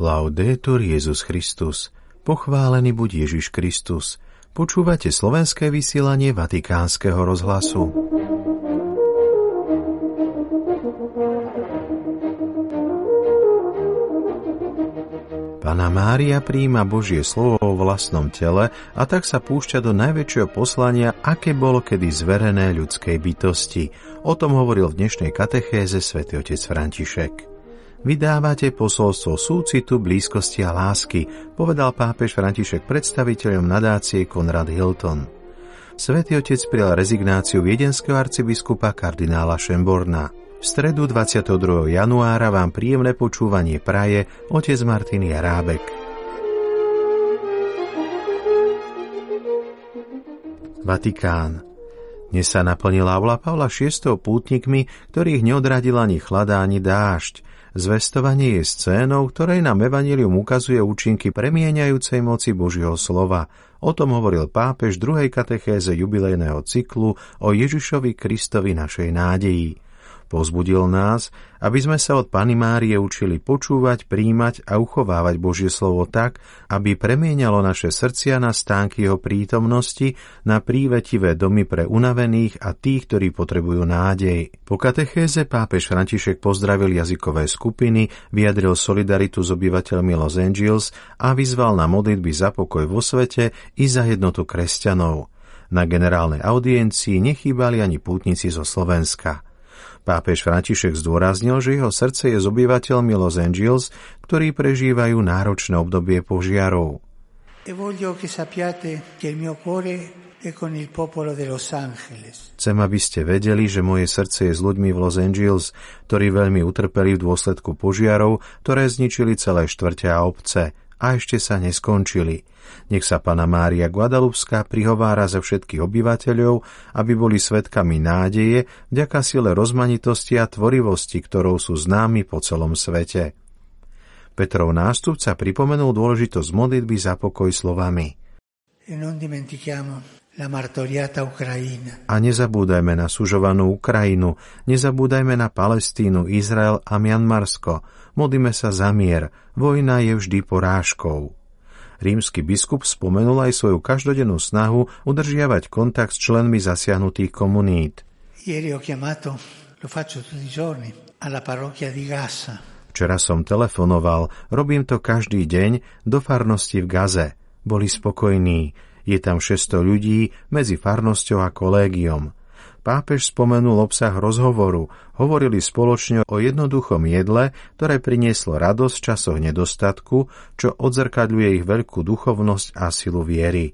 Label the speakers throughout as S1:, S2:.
S1: Laudetur Jesus Christus. Pochválený buď Ježiš Kristus. Počúvate slovenské vysielanie Vatikánskeho rozhlasu. Panna Mária prijíma Božie slovo vo vlastnom tele a tak sa púšťa do najväčšieho poslania, aké bolo kedy zverené ľudskej bytosti. O tom hovoril v dnešnej katechéze svätý otec František. Vydávate posolstvo súcitu, blízkosti a lásky, povedal pápež František predstaviteľom nadácie Konrad Hilton. Svätý otec prijal rezignáciu viedenského arcibiskupa kardinála Schönborna. V stredu 22. januára vám príjemné počúvanie praje otec Martin Jarábek. Vatikán. Dnes sa naplnila aula Pavla VI. Pútnikmi, ktorých neodradil ani chlada, ani dážď. Zvestovanie je scénou, ktorej nám evanjelium ukazuje účinky premieňajúcej moci Božieho slova. O tom hovoril pápež v 2. katechéze jubilejného cyklu o Ježišovi Kristovi našej nádeji. Povzbudil nás, aby sme sa od Panny Márie učili počúvať, prijímať a uchovávať Božie slovo tak, aby premieňalo naše srdcia na stánky jeho prítomnosti, na prívetivé domy pre unavených a tých, ktorí potrebujú nádej. Po katechéze pápež František pozdravil jazykové skupiny, vyjadril solidaritu s obyvateľmi Los Angeles a vyzval na modlitby za pokoj vo svete i za jednotu kresťanov. Na generálnej audiencii nechýbali ani pútnici zo Slovenska. Pápež František zdôraznil, že jeho srdce je s obyvateľmi Los Angeles, ktorí prežívajú náročné obdobie požiarov. Chcem, aby ste vedeli, že moje srdce je s ľuďmi v Los Angeles, ktorí veľmi utrpeli v dôsledku požiarov, ktoré zničili celé štvrte a obce a ešte sa neskončili. Nech sa Panna Mária Guadalupská prihovára za všetkých obyvateľov, aby boli svedkami nádeje vďaka sile rozmanitosti a tvorivosti, ktorou sú známi po celom svete. Petrov nástupca pripomenul dôležitosť modlitby za pokoj slovami: A nezabúdajme na sužovanú Ukrajinu, nezabúdajme na Palestínu, Izrael a Mianmarsko. Modlíme sa za mier, vojna je vždy porážkou. Rímsky biskup spomenul aj svoju každodennú snahu udržiavať kontakt s členmi zasiahnutých komunít. Včera som telefonoval, robím to každý deň, do farnosti v Gaze. Boli spokojní. Je tam 600 ľudí medzi farnosťou a kolégiom. Pápež spomenul obsah rozhovoru. Hovorili spoločne o jednoduchom jedle, ktoré prinieslo radosť v časoch nedostatku, čo odzrkadľuje ich veľkú duchovnosť a silu viery.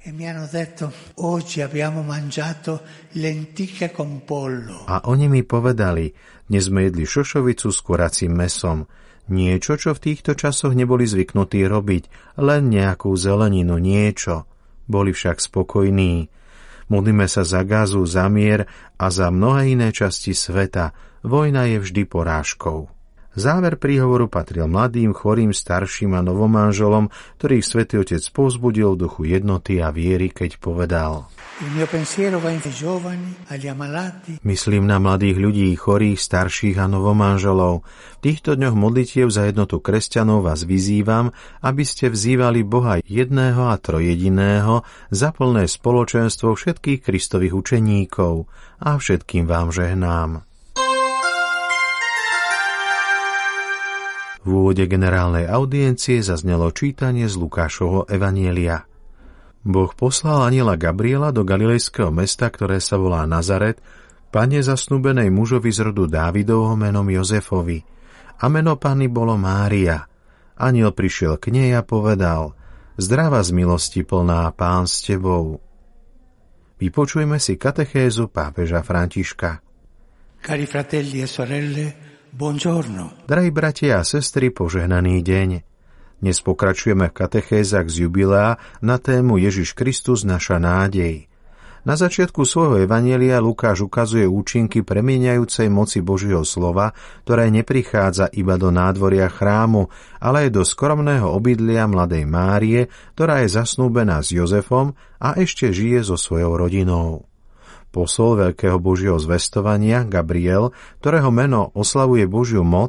S1: A oni mi povedali, dnes sme jedli šošovicu s kuracím mäsom. Niečo, čo v týchto časoch neboli zvyknutí robiť, len nejakú zeleninu, niečo. Boli však spokojní. Modlíme sa za Gazu, za mier a za mnohé iné časti sveta. Vojna je vždy porážkou. Záver príhovoru patril mladým, chorým, starším a novomanželom, ktorých svätý otec povzbudil v duchu jednoty a viery, keď povedal: Myslím na mladých ľudí, chorých, starších a novomanželov. V týchto dňoch modlitiev za jednotu kresťanov vás vyzývam, aby ste vzývali Boha jedného a trojjediného za plné spoločenstvo všetkých Kristových učeníkov a všetkým vám žehnám. V úvode generálnej audiencie zaznelo čítanie z Lukášovho evanjelia. Boh poslal anjela Gabriela do galilejského mesta, ktoré sa volá Nazaret, panne zasnúbenej mužovi z rodu Dávidovho menom Jozefovi. A meno panny bolo Mária. Anjel prišiel k nej a povedal: Zdravá z milosti plná, Pán s tebou. Vypočujme si katechézu pápeža Františka.
S2: Cari fratelli e sorelle, buongiorno.
S1: Drahí bratia a sestry, požehnaný deň. Dnes pokračujeme v katechézach z jubilea na tému Ježiš Kristus, naša nádej. Na začiatku svojho evanjelia Lukáš ukazuje účinky premieňajúcej moci Božieho slova, ktoré neprichádza iba do nádvoria chrámu, ale aj do skromného obydlia mladej Márie, ktorá je zasnúbená s Jozefom a ešte žije so svojou rodinou. Posol veľkého Božieho zvestovania, Gabriel, ktorého meno oslavuje Božiu moc,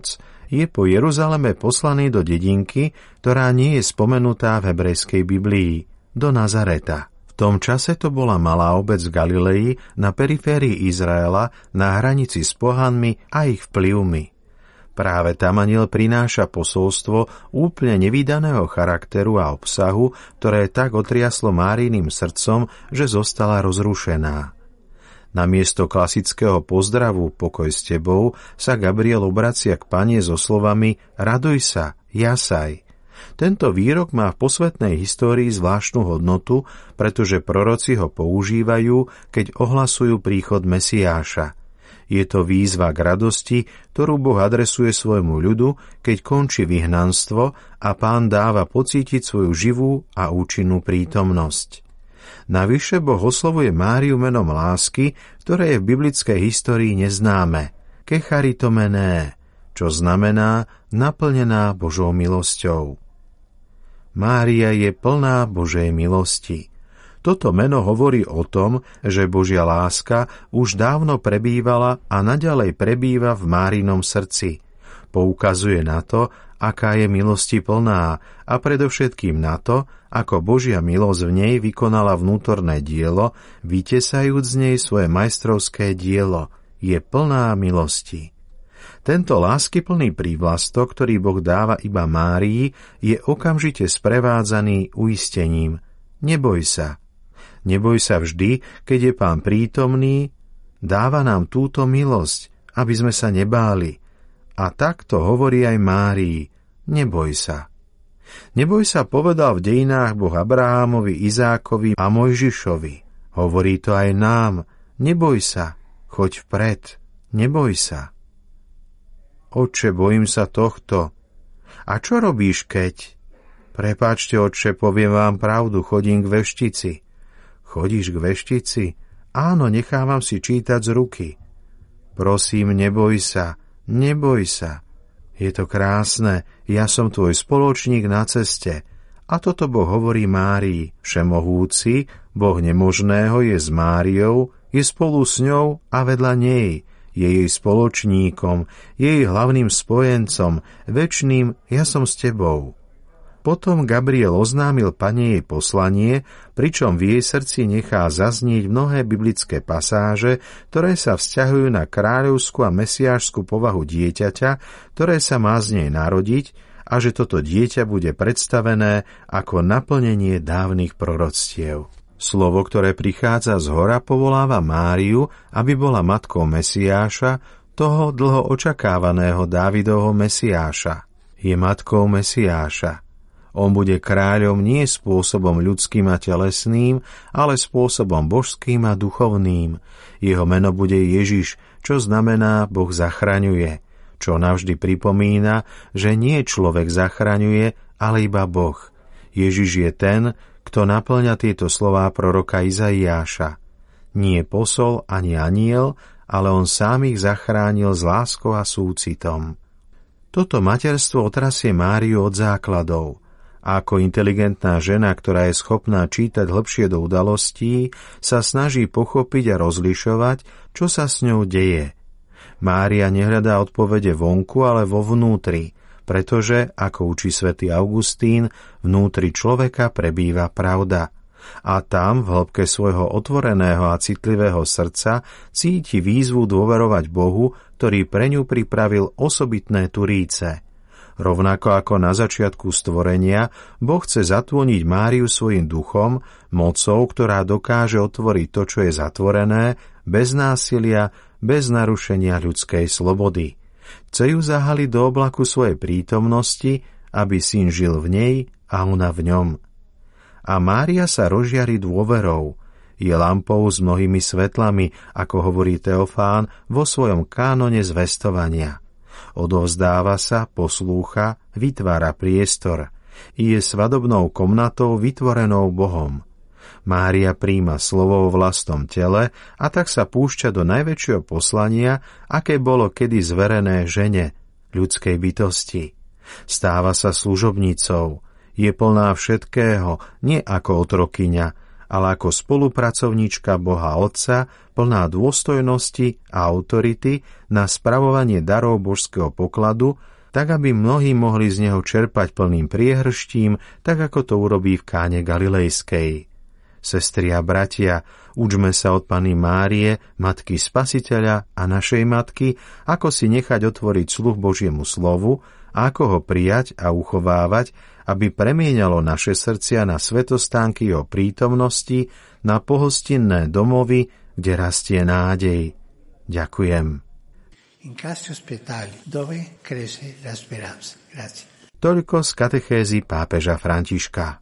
S1: Je po Jeruzaleme poslaný do dedinky, ktorá nie je spomenutá v hebrejskej Biblii, do Nazareta. V tom čase to bola malá obec v Galilei na periférii Izraela na hranici s pohanmi a ich vplyvmi. Práve tam anjel prináša posolstvo úplne nevídaného charakteru a obsahu, ktoré tak otriaslo Máriným srdcom, že zostala rozrušená. Namiesto klasického pozdravu pokoj s tebou sa Gabriel obracia k Panne so slovami raduj sa, jasaj. Tento výrok má v posvetnej histórii zvláštnu hodnotu, pretože proroci ho používajú, keď ohlasujú príchod Mesiáša. Je to výzva k radosti, ktorú Boh adresuje svojmu ľudu, keď končí vyhnanstvo a Pán dáva pocítiť svoju živú a účinnú prítomnosť. Navyše Boh oslovuje Máriu menom lásky, ktoré je v biblickej histórii neznáme, kecharitomené, čo znamená naplnená Božou milosťou. Mária je plná Božej milosti. Toto meno hovorí o tom, že Božia láska už dávno prebývala a naďalej prebýva v Márinom srdci. Poukazuje na to, aká je milosti plná a predovšetkým na to, ako Božia milosť v nej vykonala vnútorné dielo, vytesajúc z nej svoje majstrovské dielo. Je plná milosti. Tento láskyplný prívlastok, ktorý Boh dáva iba Márii, je okamžite sprevádzaný uistením. Neboj sa. Neboj sa vždy, keď je Pán prítomný, dáva nám túto milosť, aby sme sa nebáli. A takto hovorí aj Márii, neboj sa. Neboj sa povedal v dejinách Boh Abrahámovi, Izákovi a Mojžišovi. Hovorí to aj nám, neboj sa, choď vpred, neboj sa. Otče, bojím sa tohto. A čo robíš, keď? Prepáčte, otče, poviem vám pravdu, chodím k veštici. Chodíš k veštici? Áno, nechávam si čítať z ruky. Prosím, neboj sa, neboj sa. Je to krásne, ja som tvoj spoločník na ceste. A toto Boh hovorí Márii. Všemohúci, Boh nemožného je s Máriou, je spolu s ňou a vedľa nej. Je jej spoločníkom, je jej hlavným spojencom, večným ja som s tebou. Potom Gabriel oznámil Panne jej poslanie, pričom v jej srdci nechá zaznieť mnohé biblické pasáže, ktoré sa vzťahujú na kráľovskú a mesiášskú povahu dieťaťa, ktoré sa má z nej narodiť, a že toto dieťa bude predstavené ako naplnenie dávnych proroctiev. Slovo, ktoré prichádza zhora, povoláva Máriu, aby bola matkou Mesiáša, toho dlho očakávaného Dávidovho Mesiáša. Je matkou Mesiáša. On bude kráľom nie spôsobom ľudským a telesným, ale spôsobom božským a duchovným. Jeho meno bude Ježiš, čo znamená Boh zachraňuje, čo navždy pripomína, že nie človek zachraňuje, ale iba Boh. Ježiš je ten, kto naplňa tieto slová proroka Izaiáša. Nie posol ani anjel, ale on sám ich zachránil s láskou a súcitom. Toto materstvo otrasie Máriu od základov. A ako inteligentná žena, ktorá je schopná čítať hlbšie do udalostí, sa snaží pochopiť a rozlišovať, čo sa s ňou deje. Mária nehľadá odpovede vonku, ale vo vnútri, pretože, ako učí svätý Augustín, vnútri človeka prebýva pravda. A tam, v hĺbke svojho otvoreného a citlivého srdca, cíti výzvu dôverovať Bohu, ktorý pre ňu pripravil osobitné turíce. Rovnako ako na začiatku stvorenia, Boh chce zatvoniť Máriu svojim duchom, mocou, ktorá dokáže otvoriť to, čo je zatvorené, bez násilia, bez narušenia ľudskej slobody. Chce ju zahaliť do oblaku svojej prítomnosti, aby syn žil v nej a ona v ňom. A Mária sa rozžiari dôverou. Je lampou s mnohými svetlami, ako hovorí Teofán vo svojom kánone zvestovania. Odovzdáva sa, poslúcha, vytvára priestor. Je svadobnou komnatou vytvorenou Bohom. Mária príjma slovo o vlastnom tele a tak sa púšťa do najväčšieho poslania, aké bolo kedy zverené žene, ľudskej bytosti. Stáva sa služobnicou. Je plná všetkého, nie ako otrokyňa, ale ako spolupracovníčka Boha Otca, plná dôstojnosti a autority na spravovanie darov božského pokladu, tak aby mnohí mohli z neho čerpať plným priehrštím, tak ako to urobí v Káne Galilejskej. Sestri a bratia, učme sa od Panny Márie, Matky Spasiteľa a našej Matky, ako si nechať otvoriť sluch Božiemu slovu a ako ho prijať a uchovávať, aby premieňalo naše srdcia na svetostánky jeho prítomnosti, na pohostinné domovy, kde rastie nádej. Ďakujem. Toľko z katechézy pápeža Františka.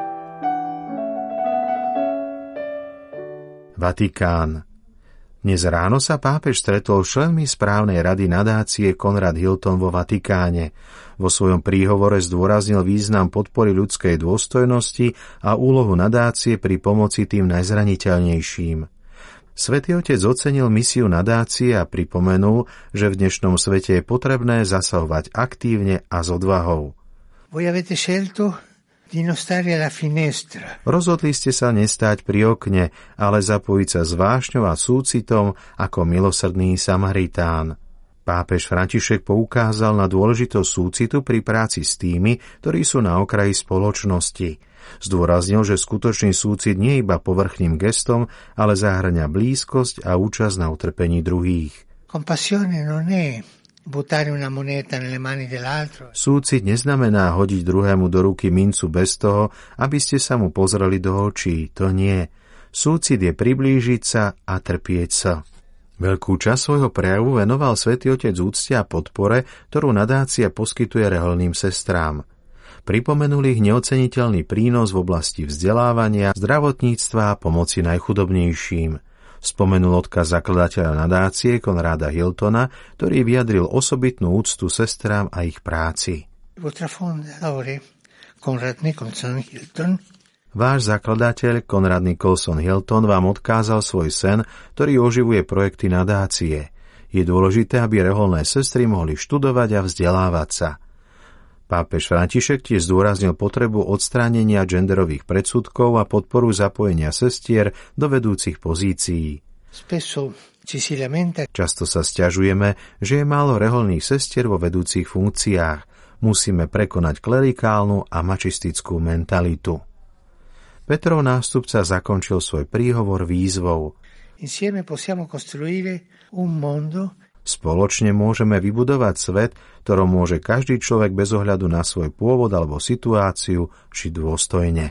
S1: Vatikán. Dnes ráno sa pápež stretol s členmi správnej rady nadácie Konrad Hilton vo Vatikáne. Vo svojom príhovore zdôraznil význam podpory ľudskej dôstojnosti a úlohu nadácie pri pomoci tým najzraniteľnejším. Svätý Otec ocenil misiu nadácie a pripomenul, že v dnešnom svete je potrebné zasahovať aktívne a s odvahou. Rozhodli ste sa nestáť pri okne, ale zapojiť sa s vášňou a súcitom ako milosrdný Samaritán. Pápež František poukázal na dôležitosť súcitu pri práci s tými, ktorí sú na okraji spoločnosti. Zdôraznil, že skutočný súcit nie je iba povrchným gestom, ale zahŕňa blízkosť a účasť na utrpení druhých. Súcit neznamená hodiť druhému do ruky mincu bez toho, aby ste sa mu pozreli do očí. To nie. Súcit je priblížiť sa a trpieť sa. Veľkú časť svojho prejavu venoval Svätý Otec úcte a podpore, ktorú nadácia poskytuje reholným sestrám. Pripomenuli ich neoceniteľný prínos v oblasti vzdelávania, zdravotníctva a pomoci najchudobnejším. Spomenul odkaz zakladateľa nadácie Konrada Hiltona, ktorý vyjadril osobitnú úctu sestrám a ich práci. Váš zakladateľ Konrad Nicholson Hilton vám odkázal svoj sen, ktorý oživuje projekty nadácie. Je dôležité, aby reholné sestry mohli študovať a vzdelávať sa. Pápež František tiež zdôraznil potrebu odstránenia genderových predsudkov a podporu zapojenia sestier do vedúcich pozícií. Často sa sťažujeme, že je málo reholných sestier vo vedúcich funkciách. Musíme prekonať klerikálnu a mačistickú mentalitu. Petrov nástupca zakončil svoj príhovor výzvou. Spoločne môžeme vybudovať svet, ktorom môže každý človek bez ohľadu na svoj pôvod alebo situáciu žiť dôstojne.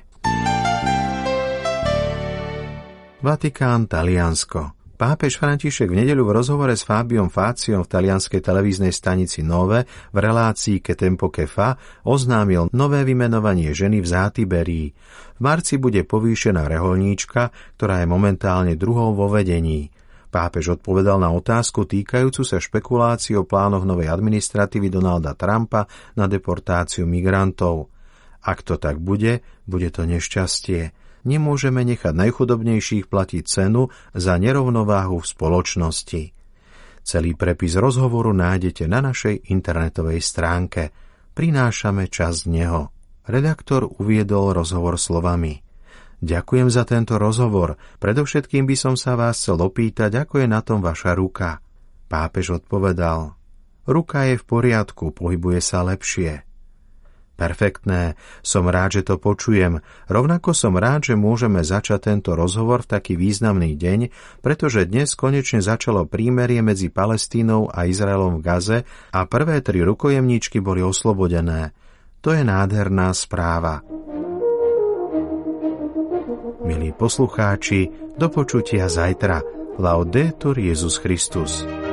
S1: Vatikán, Taliansko. Pápež František v nedeľu v rozhovore s Fabiom Fáciom v talianskej televíznej stanici Nove v relácii Che Tempo Che Fa oznámil nové vymenovanie ženy v Zátiberii. V marci bude povýšená reholníčka, ktorá je momentálne druhou vo vedení. Pápež odpovedal na otázku týkajúcu sa špekulácií o plánoch novej administratívy Donalda Trumpa na deportáciu migrantov. Ak to tak bude, bude to nešťastie. Nemôžeme nechať najchudobnejších platiť cenu za nerovnováhu v spoločnosti. Celý prepis rozhovoru nájdete na našej internetovej stránke. Prinášame časť z neho. Redaktor uviedol rozhovor slovami: Ďakujem za tento rozhovor. Predovšetkým by som sa vás chcel opýtať, ako je na tom vaša ruka. Pápež odpovedal: Ruka je v poriadku, pohybuje sa lepšie. Perfektné, som rád, že to počujem. Rovnako som rád, že môžeme začať tento rozhovor v taký významný deň, pretože dnes konečne začalo prímerie medzi Palestínou a Izraelom v Gaze a prvé 3 rukojemníčky boli oslobodené. To je nádherná správa. Milí poslucháči, do počutia zajtra. Laudetur Jesus Christus.